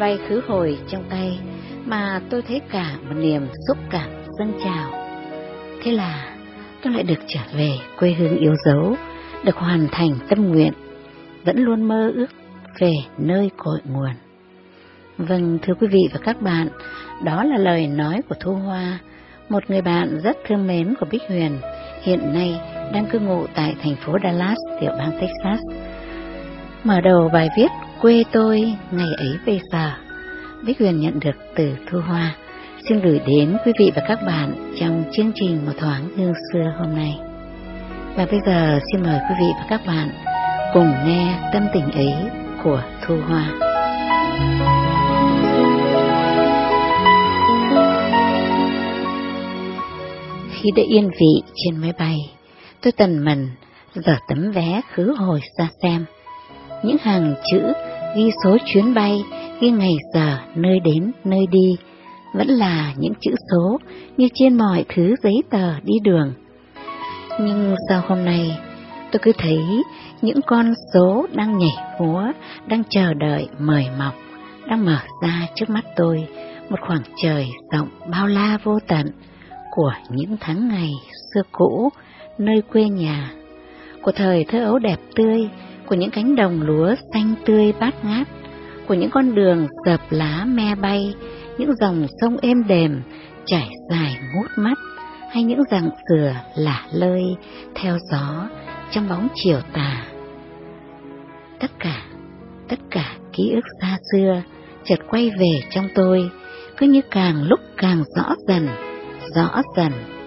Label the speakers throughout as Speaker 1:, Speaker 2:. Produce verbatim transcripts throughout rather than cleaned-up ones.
Speaker 1: bay khứ hồi trong tay mà tôi thấy cả một niềm xúc cảm dâng trào. Thế là tôi lại được trở về quê hương yêu dấu, được hoàn thành tâm nguyện, vẫn luôn mơ ước về nơi cội nguồn. Vâng, thưa quý vị và các bạn, đó là lời nói của Thu Hoa, một người bạn rất thương mến của Bích Huyền, hiện nay đang cư ngụ tại thành phố Dallas, tiểu bang Texas. Mở đầu bài viết Quê tôi ngày ấy bây giờ, Bích Huyền nhận được từ Thu Hoa, xin gửi đến quý vị và các bạn trong chương trình Một Thoáng Hương Xưa hôm nay. Và bây giờ xin mời quý vị và các bạn cùng nghe tâm tình ấy của Thu Hoa. Khi đã yên vị trên máy bay, tôi tần mần dở tấm vé khứ hồi ra xem. Những hàng chữ ghi số chuyến bay, ghi ngày giờ, nơi đến, nơi đi, vẫn là những chữ số như trên mọi thứ giấy tờ đi đường. Nhưng sao hôm nay tôi cứ thấy những con số đang nhảy múa, đang chờ đợi mời mọc, đang mở ra trước mắt tôi một khoảng trời rộng bao la vô tận của những tháng ngày xưa cũ, nơi quê nhà, của thời thơ ấu đẹp tươi, của những cánh đồng lúa xanh tươi bát ngát, của những con đường dợp lá me bay, những dòng sông êm đềm trải dài ngút mắt, hay những dặng dừa lả lơi theo gió trong bóng chiều tà. Tất cả, tất cả ký ức xa xưa chợt quay về trong tôi, cứ như càng lúc càng rõ dần, rõ dần.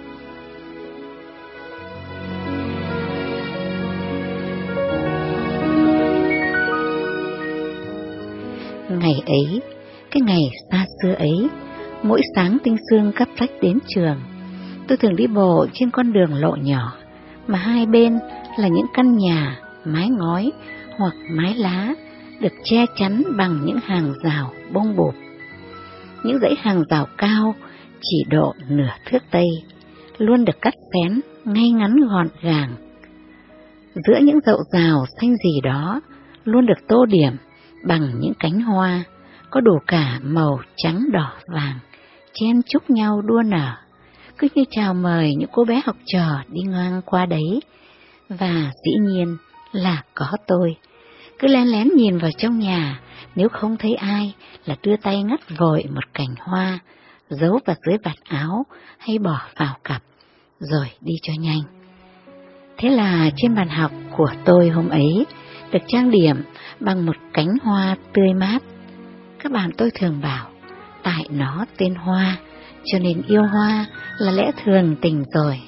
Speaker 1: Ngày ấy, cái ngày xa xưa ấy, mỗi sáng tinh sương cắp rách đến trường, tôi thường đi bộ trên con đường lộ nhỏ, mà hai bên là những căn nhà, mái ngói hoặc mái lá, được che chắn bằng những hàng rào bông bụp. Những dãy hàng rào cao chỉ độ nửa thước tây, luôn được cắt xén ngay ngắn gọn gàng. Giữa những dậu rào xanh gì đó, luôn được tô điểm bằng những cánh hoa, có đủ cả màu trắng đỏ vàng, chen chúc nhau đua nở, cứ như chào mời những cô bé học trò đi ngang qua đấy. Và dĩ nhiên là có tôi, cứ lén lén nhìn vào trong nhà, nếu không thấy ai là đưa tay ngắt vội một cành hoa, giấu vào dưới vạt áo hay bỏ vào cặp, rồi đi cho nhanh. Thế là trên bàn học của tôi hôm ấy được trang điểm bằng một cánh hoa tươi mát. Các bạn tôi thường bảo, tại nó tên Hoa, cho nên yêu hoa là lẽ thường tình rồi.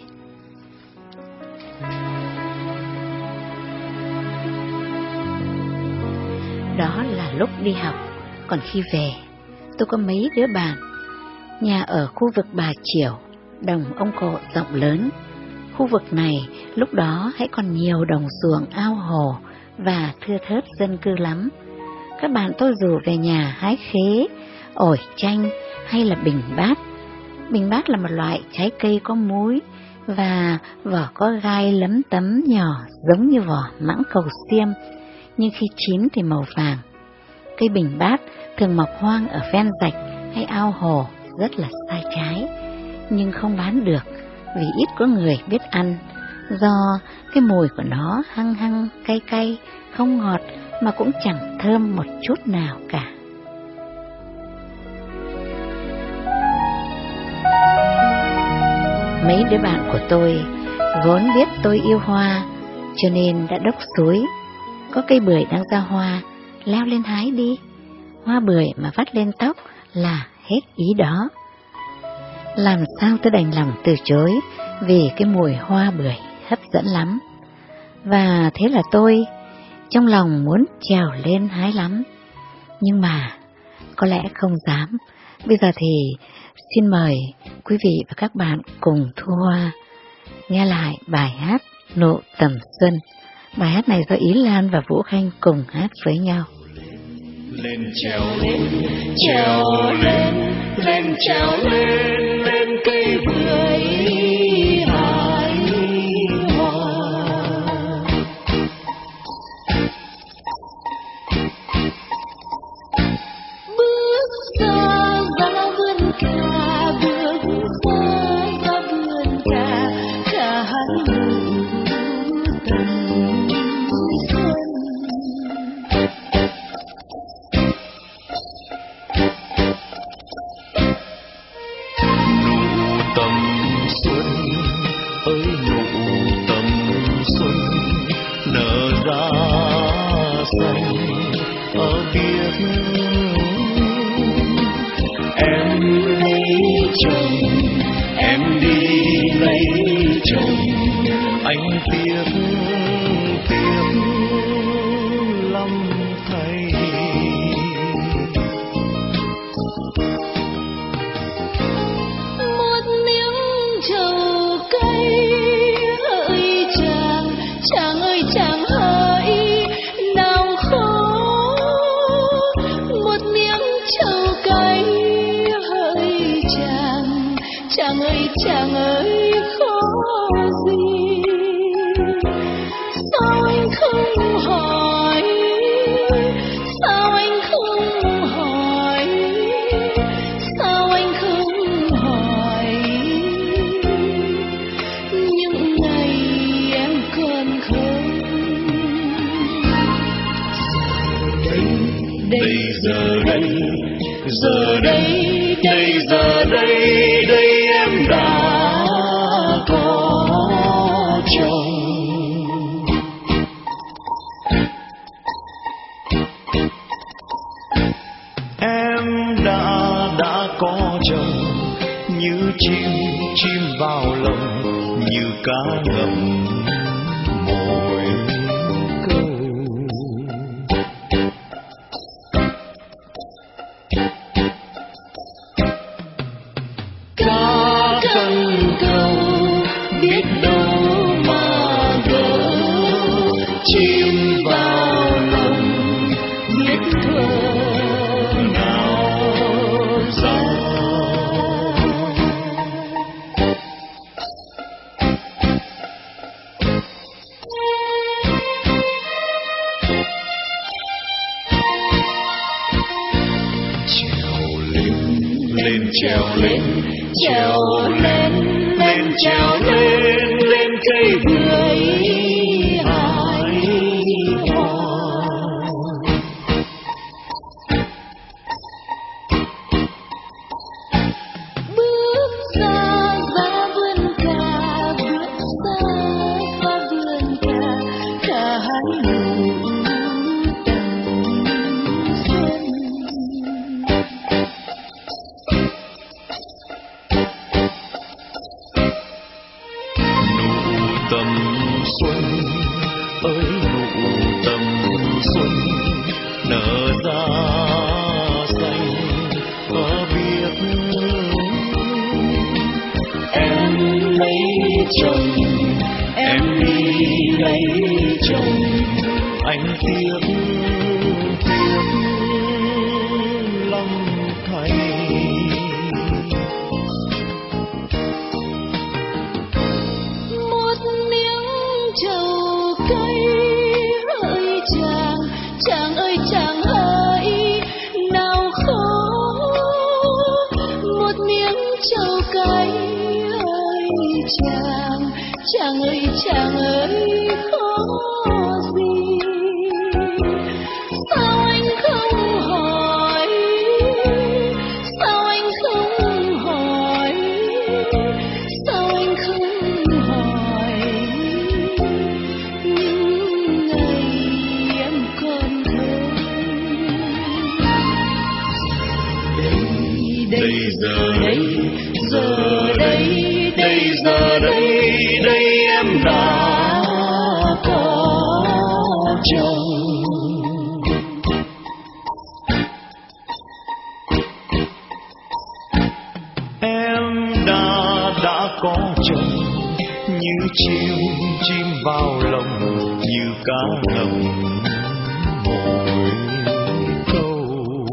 Speaker 1: Đó là lúc đi học, còn khi về, tôi có mấy đứa bạn. Nhà ở khu vực Bà Chiểu, đồng ông Cộ rộng lớn. Khu vực này lúc đó hãy còn nhiều đồng ruộng ao hồ và thưa thớt dân cư lắm. Các bạn tôi rủ về nhà hái khế, ổi chanh hay là bình bát. Bình bát là một loại trái cây có múi và vỏ có gai lấm tấm nhỏ giống như vỏ mãng cầu xiêm, nhưng khi chín thì màu vàng. Cây bình bát thường mọc hoang ở ven rạch hay ao hồ, rất là sai trái, nhưng không bán được vì ít có người biết ăn, do cái mùi của nó hăng hăng, cay cay, không ngọt mà cũng chẳng thơm một chút nào cả. Mấy đứa bạn của tôi vốn biết tôi yêu hoa, cho nên đã đốc suối. Có cây bưởi đang ra hoa, leo lên hái đi. Hoa bưởi mà vắt lên tóc là hết ý đó. Làm sao tôi đành lòng từ chối, vì cái mùi hoa bưởi hấp dẫn lắm. Và thế là tôi trong lòng muốn trèo lên hái lắm, nhưng mà có lẽ không dám. Bây giờ thì xin mời quý vị và các bạn cùng Thu Hoa nghe lại bài hát Nụ Tầm Xuân. Bài hát này do Ý Lan và Vũ Khanh cùng hát với nhau.
Speaker 2: Lên trèo lên, trèo lên, lên trèo lên, lên cây bưởi hái hoa. Bưởi em lấy chồng, em đi lấy chồng, anh tiếc tiếc lắm thầy.
Speaker 3: Một miếng trầu cay hỡi chàng, chàng ơi chàng hỡi nào khó. Một miếng trầu cay hỡi chàng, chàng ơi chàng ơi khó gì. Sao anh không hỏi, sao anh không hỏi, sao anh không hỏi những ngày em còn không.
Speaker 2: Đây giờ đây, giờ đây, đây giờ đây, đây em đã có chồng. Em đã đã có chồng, như chim chim vào lồng, như cá ngầm mồi câu. Cá cần câu biết đâu mà gỡ, chim vào lồng biết thơ nào ra. Trèo lên, lên trèo lên, trèo lên, lên trèo lên, lên cây bưởi hái hoa.
Speaker 3: Bước ra ra vườn cà, bước ra ra vườn cà, cà hái nụ tầm xuân.
Speaker 2: Nụ tầm xuân ơi, nụ tầm xuân nở ra xanh ở biết. Em lấy chồng, em đi lấy chồng, anh tiếc tiếc lắm thầy.
Speaker 3: Một miếng trầu cay hỡi chàng, chàng ơi chàng hỡi nào khó. Một miếng trầu cay hỡi chàng, chàng ơi chàng ơi khó gì. Sao anh không hỏi, sao anh không hỏi, sao anh không hỏi những ngày em còn thơ.
Speaker 2: Đây giờ đây, giờ đây, đây giờ đây, đây em đã có chồng. Em đã đã có chồng, như chim chim vào lồng, như cá ngầm mồi câu.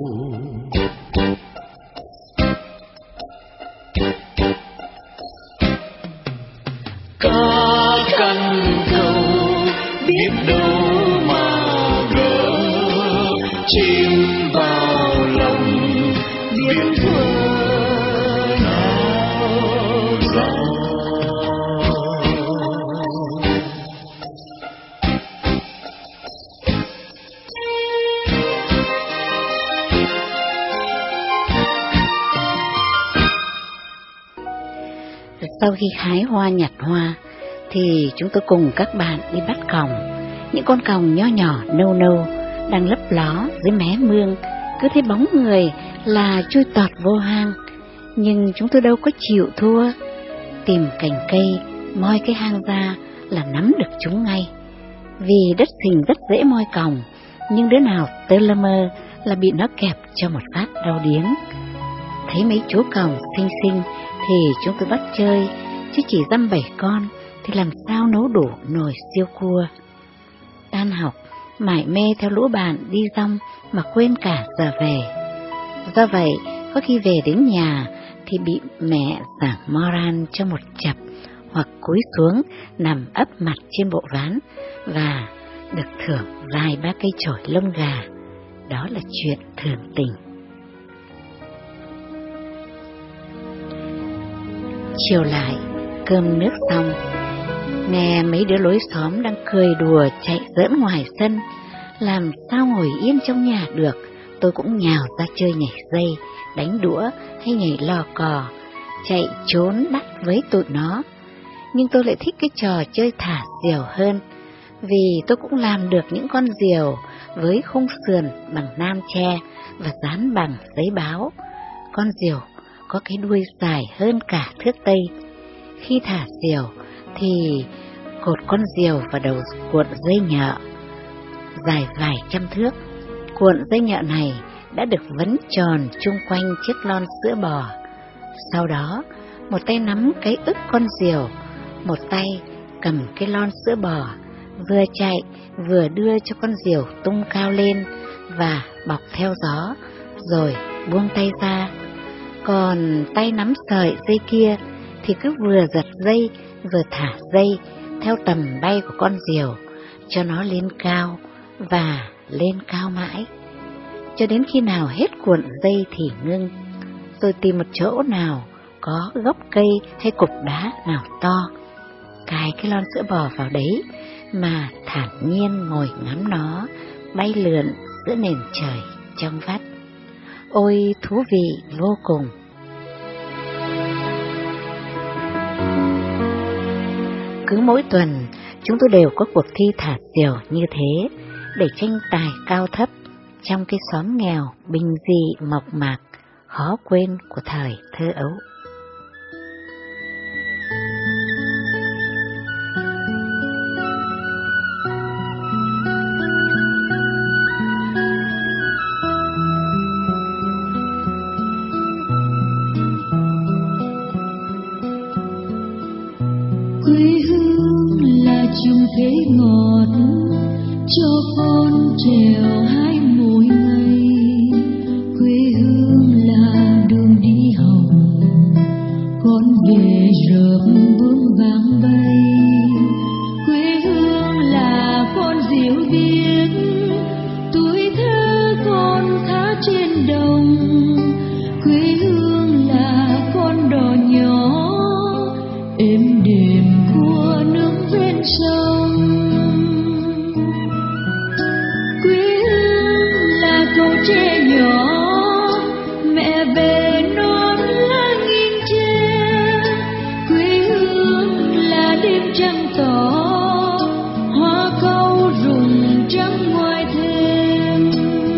Speaker 2: Cá cần câu biết đâu mà gỡ, chim vào lồng biết thơ nào ra.
Speaker 1: Sau khi hái hoa nhặt hoa thì chúng tôi cùng các bạn đi bắt còng. Những con còng nho nhỏ nâu nâu đang lấp ló dưới mé mương cứ thấy bóng người là chui tọt vô hang, nhưng chúng tôi đâu có chịu thua. Tìm cành cây, moi cái hang ra là nắm được chúng ngay. Vì đất sình rất dễ moi còng, nhưng đứa nào tơ lơ mơ là bị nó kẹp cho một phát đau điếng. Thấy mấy chú còng xinh xinh thì chúng tôi bắt chơi, chứ chỉ dăm bảy con thì làm sao nấu đủ nồi siêu cua. Tan học, mải mê theo lũ bạn đi rong mà quên cả giờ về. Do vậy, có khi về đến nhà thì bị mẹ giảng moran cho một chập, hoặc cúi xuống nằm ấp mặt trên bộ ván và được thưởng vài ba cây chổi lông gà. Đó là chuyện thường tình. Chiều lại, cơm nước xong, nghe mấy đứa lối xóm đang cười đùa chạy giỡn ngoài sân, làm sao ngồi yên trong nhà được. Tôi cũng nhào ra chơi nhảy dây, đánh đũa hay nhảy lò cò, chạy trốn bắt với tụi nó. Nhưng tôi lại thích cái trò chơi thả diều hơn, vì tôi cũng làm được những con diều với khung sườn bằng nam tre và dán bằng giấy báo. Con diều có cái đuôi dài hơn cả thước tây. Khi thả diều thì cột con diều vào đầu cuộn dây nhợ dài vài trăm thước. Cuộn dây nhợ này đã được vấn tròn chung quanh chiếc lon sữa bò. Sau đó, một tay nắm cái ức con diều, một tay cầm cái lon sữa bò, vừa chạy vừa đưa cho con diều tung cao lên và bọc theo gió, rồi buông tay ra. Còn tay nắm sợi dây kia thì cứ vừa giật dây vừa thả dây theo tầm bay của con diều, cho nó lên cao và lên cao mãi, cho đến khi nào hết cuộn dây thì ngưng. Tôi tìm một chỗ nào có gốc cây hay cục đá nào to, cài cái lon sữa bò vào đấy mà thản nhiên ngồi ngắm nó bay lượn giữa nền trời trong vắt. Ôi thú vị vô cùng! Cứ mỗi tuần chúng tôi đều có cuộc thi thả diều như thế để tranh tài cao thấp trong cái xóm nghèo bình dị mộc mạc khó quên của thời thơ ấu.
Speaker 3: Quê hương là trùng thế ngọt cho con trèo hai mỗi ngày. Quê hương là đường đi học, con về rợp bướm vàng bay. Quê hương là con diều biếc, tuổi thơ con thả trên đồng. Quê hương là con đò nhỏ êm đềm cua nướng ven sông. Quê hương là cầu tre nhỏ, mẹ về non lá nghìn tre. Quê hương là đêm trăng tỏ, hoa cau rụng trắng ngoài thềm.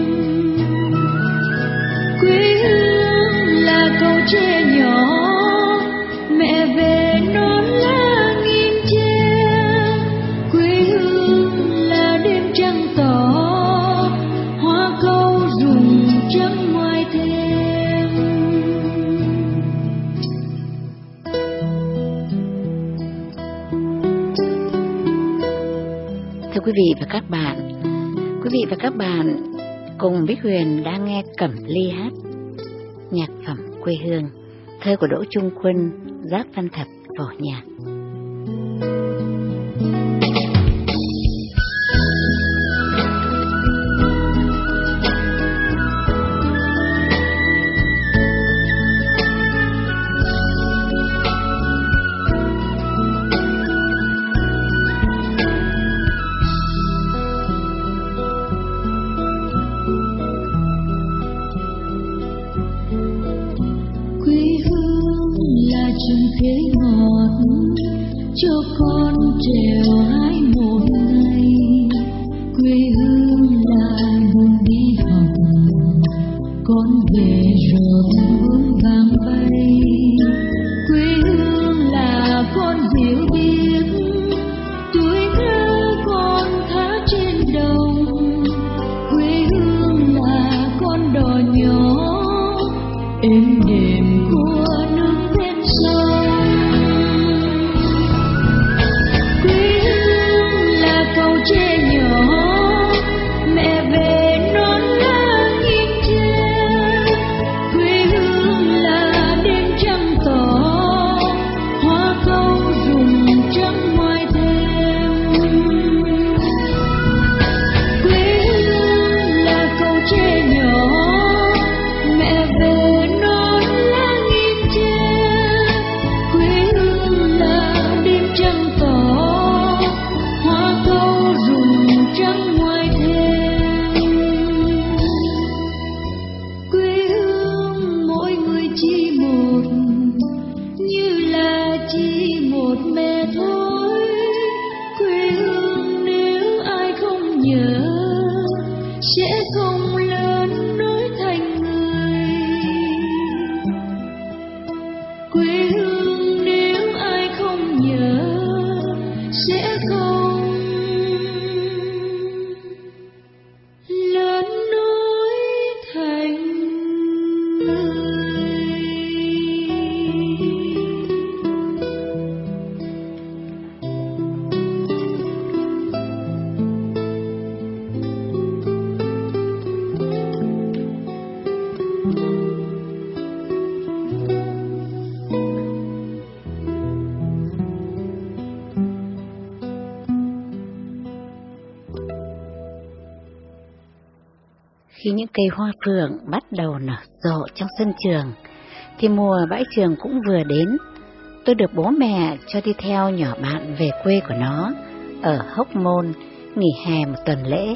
Speaker 3: Quê hương là cầu tre nhỏ, mẹ về non lá nghìn tre. Quê hương là đêm trăng tỏ, hoa cau rụng trắng ngoài thềm.
Speaker 1: Thưa quý vị và các bạn, quý vị và các bạn cùng Bích Huyền đang nghe Cẩm Ly hát nhạc phẩm Quê Hương, thơ của Đỗ Trung Quân, Giáp Văn Thập phổ nhạc.
Speaker 3: Thế ngọt cho con trèo hai mỗi ngày. Quê hương là đường đi học,
Speaker 1: những cây hoa phượng bắt đầu nở rộ trong sân trường, thì mùa bãi trường cũng vừa đến. Tôi được bố mẹ cho đi theo nhỏ bạn về quê của nó ở Hóc Môn nghỉ hè một tuần lễ.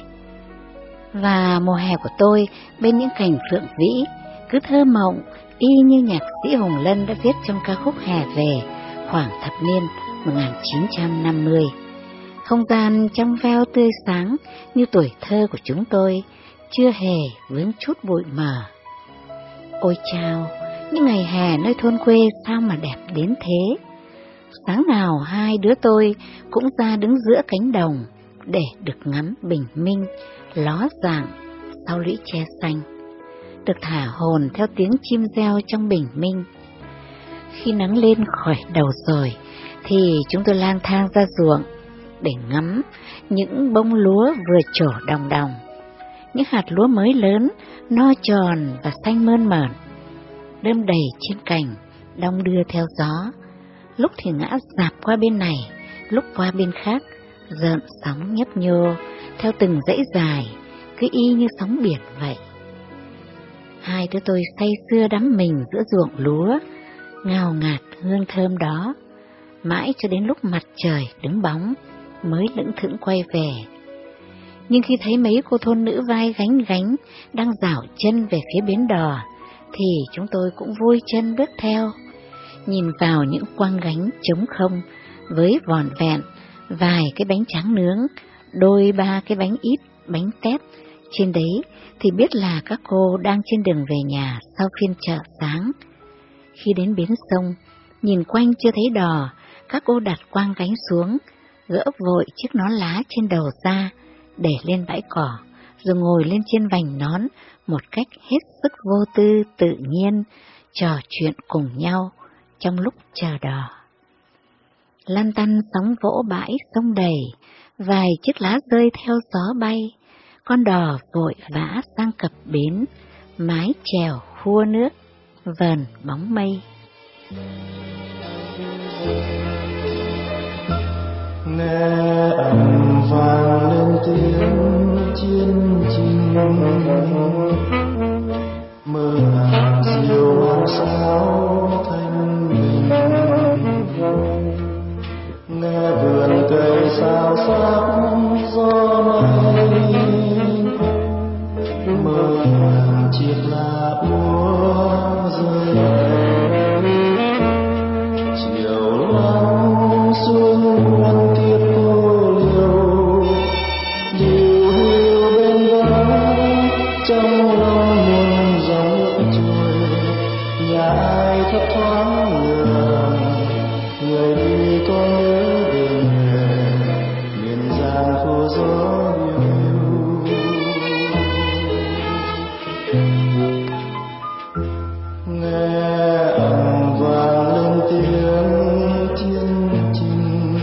Speaker 1: Và mùa hè của tôi bên những cành phượng vĩ cứ thơ mộng y như nhạc sĩ Hùng Lân đã viết trong ca khúc Hè Về khoảng thập niên một nghìn chín trăm năm mươi. Không gian trong veo tươi sáng như tuổi thơ của chúng tôi, chưa hề vướng chút bụi mờ. Ôi chao, những ngày hè nơi thôn quê sao mà đẹp đến thế. Sáng nào hai đứa tôi cũng ra đứng giữa cánh đồng để được ngắm bình minh ló dạng sau lũy tre xanh, được thả hồn theo tiếng chim reo trong bình minh. Khi nắng lên khỏi đầu rồi thì chúng tôi lang thang ra ruộng để ngắm những bông lúa vừa trổ đồng đồng, những hạt lúa mới lớn, no tròn và xanh mơn mởn, đơm đầy trên cành, đong đưa theo gió, lúc thì ngã rạp qua bên này, lúc qua bên khác, rợn sóng nhấp nhô theo từng dãy dài, cứ y như sóng biển vậy. Hai đứa tôi say sưa đắm mình giữa ruộng lúa, ngào ngạt hương thơm đó, mãi cho đến lúc mặt trời đứng bóng mới lững thững quay về. Nhưng khi thấy mấy cô thôn nữ vai gánh gánh đang dảo chân về phía bến đò, thì chúng tôi cũng vui chân bước theo, nhìn vào những quang gánh trống không với vỏn vẹn vài cái bánh tráng nướng, đôi ba cái bánh ít, bánh tét trên đấy, thì biết là các cô đang trên đường về nhà sau phiên chợ sáng. Khi đến bến sông, nhìn quanh chưa thấy đò, các cô đặt quang gánh xuống, gỡ vội chiếc nón lá trên đầu ra để lên bãi cỏ, rồi ngồi lên trên vành nón một cách hết sức vô tư tự nhiên, trò chuyện cùng nhau trong lúc chờ đò. Lăn tăn sóng vỗ bãi sông đầy, vài chiếc lá rơi theo gió bay, con đò vội vã sang cập bến, mái chèo khua nước, vờn bóng mây.
Speaker 2: Nghe ầm vang lên tiếng chiến chinh, mơ ảo diều mang sáo thanh bình. Nghe vườn cây sao sắc gió mây, mơ màng chiếc lá úa rơi đầy. Chiều lắng xuống buồn tiết cô liêu, điều hiu bên đó trong lòng muôn dòng nước trôi. Nhà ai thấp thoáng lường, người đi có nhớ về người miền giang khô gió hiu hiu. Nghe ầm vang lên tiếng chiến chinh,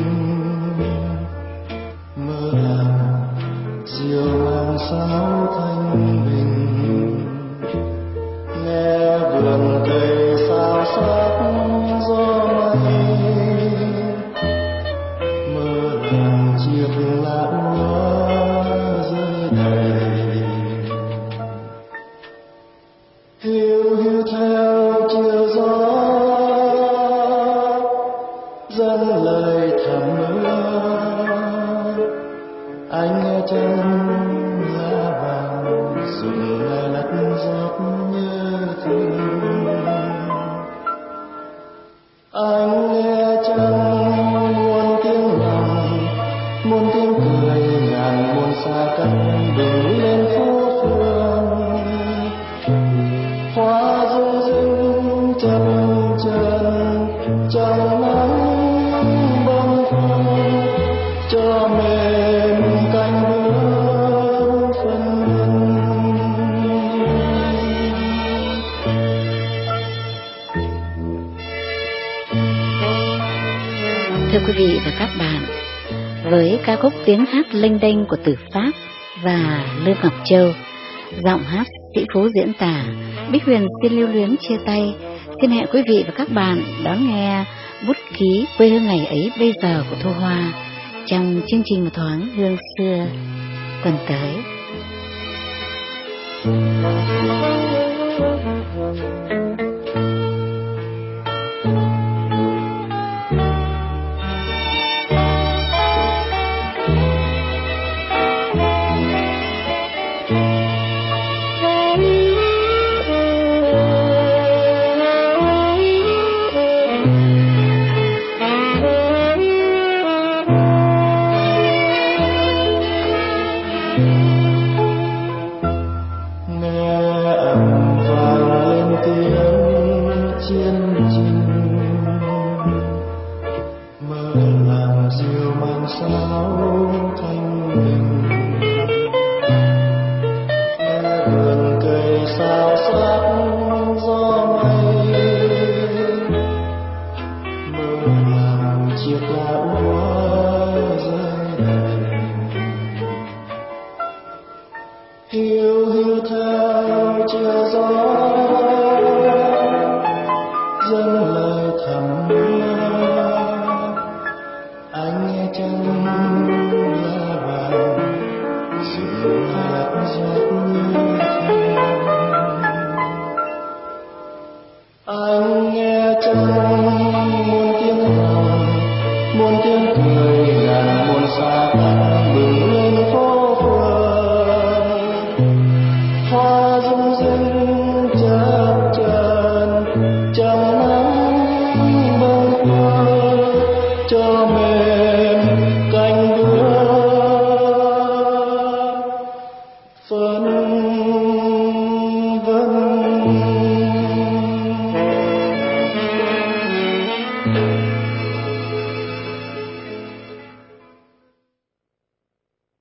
Speaker 2: mơ ảo diều mang sáo thanh bình. Nghe vườn cây sao sắc gió mây, mơ rằng chiếc lá úa rơi đầy. Hiu hiu theo chiều gió dâng lời thầm mưa, anh nghe chân lá vàng rụng nghe lất giọt nhớ thương. Anh nghe chân muôn tiếng lòng, muôn tiếng cười ngàn muôn xa cách đừng lên phố phường. Hoa rung rinh chập chờn trong nắng bông phương, cho mềm cánh hương phân vân.
Speaker 1: Thưa quý vị và các bạn, với ca khúc tiếng hát lênh đênh của Từ Pháp và Lương Ngọc Châu, giọng hát Sĩ Phú diễn tả, Bích Huyền xin lưu luyến chia tay. Xin hẹn quý vị và các bạn đón nghe bút ký quê hương ngày ấy bây giờ của Thu Hoa trong chương trình Một Thoáng Hương Xưa tuần tới.
Speaker 2: cho mê